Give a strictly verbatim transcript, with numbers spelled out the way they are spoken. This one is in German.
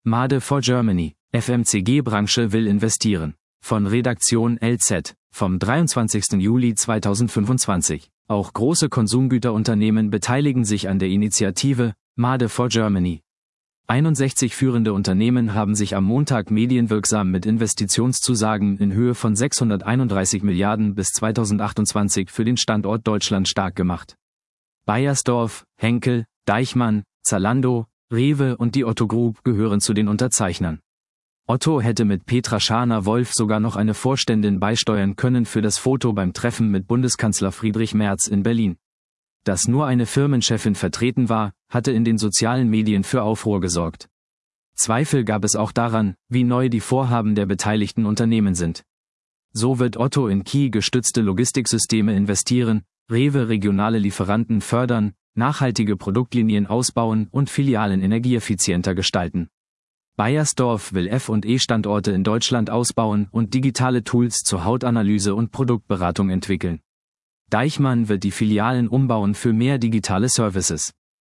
Made for Germany, F M C G-Branche will investieren. Von Redaktion L Z, vom dreiundzwanzigsten Juli zweitausendfünfundzwanzig. Auch große Konsumgüterunternehmen beteiligen sich an der Initiative Made for Germany. einundsechzig führende Unternehmen haben sich am Montag medienwirksam mit Investitionszusagen in Höhe von sechshunderteinunddreißig Milliarden bis zweitausendachtundzwanzig für den Standort Deutschland stark gemacht. Beiersdorf, Henkel, Deichmann, Zalando, Rewe und die Otto Group gehören zu den Unterzeichnern. Otto hätte mit Petra Schaner-Wolf sogar noch eine Vorständin beisteuern können für das Foto beim Treffen mit Bundeskanzler Friedrich Merz in Berlin. Dass nur eine Firmenchefin vertreten war, hatte in den sozialen Medien für Aufruhr gesorgt. Zweifel gab es auch daran, wie neu die Vorhaben der beteiligten Unternehmen sind. So wird Otto in K I-gestützte Logistiksysteme investieren, Rewe regionale Lieferanten fördern, nachhaltige Produktlinien ausbauen und Filialen energieeffizienter gestalten. Beiersdorf will F und E-Standorte in Deutschland ausbauen und digitale Tools zur Hautanalyse und Produktberatung entwickeln. Deichmann wird die Filialen umbauen für mehr digitale Services.